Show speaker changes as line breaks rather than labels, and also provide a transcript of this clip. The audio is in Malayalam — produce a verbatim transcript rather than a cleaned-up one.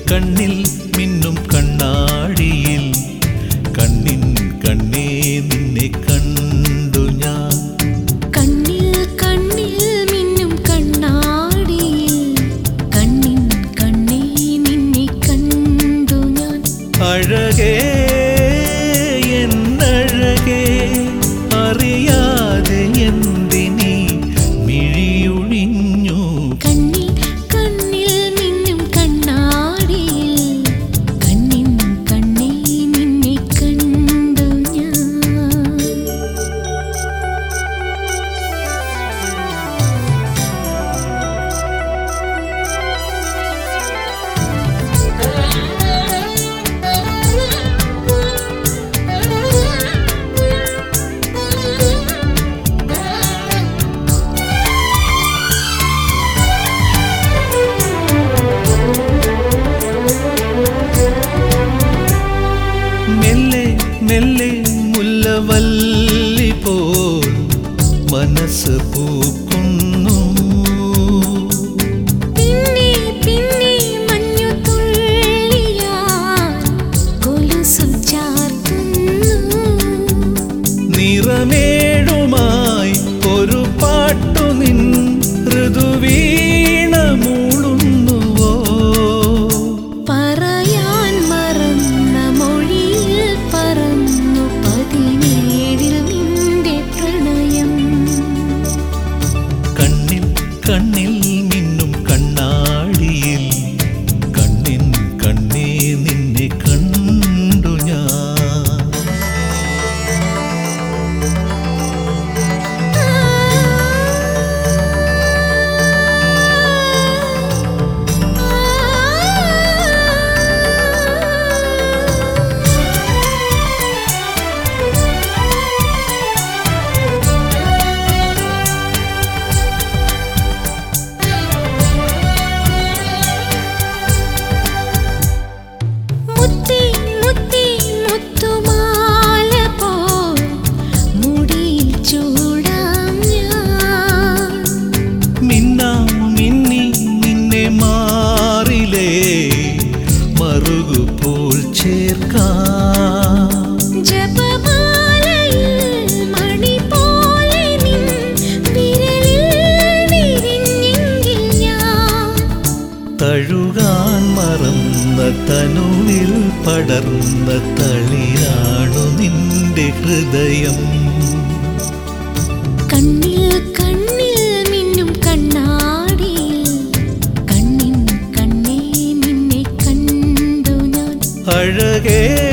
കണ്ണിൽ മിന്നും കണ്ണാടിയിൽ കണ്ണിൻ കണ്ണേ നിന്നെ കണ്ടു ഞാൻ.
കണ്ണിൽ കണ്ണിൽ മിന്നും കണ്ണാടിയിൽ കണ്ണിൻ കണ്ണേ നിന്നെ കണ്ടു ഞാൻ.
അഴകേ എന്നഴകേ അറിയാതെ എന്തിനീ മിഴിയൊഴിഞ്ഞു.
കണ്ണിൽ കണ്ണിൽ മിന്നും കണ്ണാടിയിൽ കണ്ണിൻ കണ്ണേ നിന്നെ കണ്ടു ഞാൻ.
മെല്ലെ മെല്ലെ മുല്ലവല്ലി പോൽ മനസ്സ് പൂക്കുന്നു.
പിന്നെ പിന്നെ മഞ്ഞുതുള്ളിയാൽ കൊലുസു ചാർത്തുന്നു.
നിറമേഴുമായി ഒരു പാട്ടു നിൻ ഋതുവീണ മൂളുന്നുവോ.
പറയാൻ മറന്ന മൊഴിയിൽ പറന്നു പതിനേഴിൽ നിന്റെ പ്രണയം.
കണ്ണിൽ കണ്ണിൽ മിന്നും കണ്ണാടിയിൽ കണ്ണിൻ കണ്ണേ നിന്നെ കണ്ടു ഞാൻ.
മുത്തേ മുത്തേ മുത്തുമാല പോൽ മുടിയിൽ ചൂടാം ഞാൻ.
മിന്നാം മിന്നി നിന്നെ മാറിലേ മറുകുപോൽ ചേർക്കാം.
ജപമാലയിൽ മണി പോലെ നിൻ വിരലിൽ വിരിഞ്ഞെങ്കിൽ ഞാൻ.
തഴുകാൻ മറന്ന തനുവിൽ പടർന്ന തളിരാണു നിന്റെ ഹൃദയം.
കണ്ണിൽ കണ്ണിൽ മിന്നും കണ്ണാടിയിൽ കണ്ണിൻ കണ്ണേ നിന്നെ കണ്ടു ഞാൻ.
അഴകേ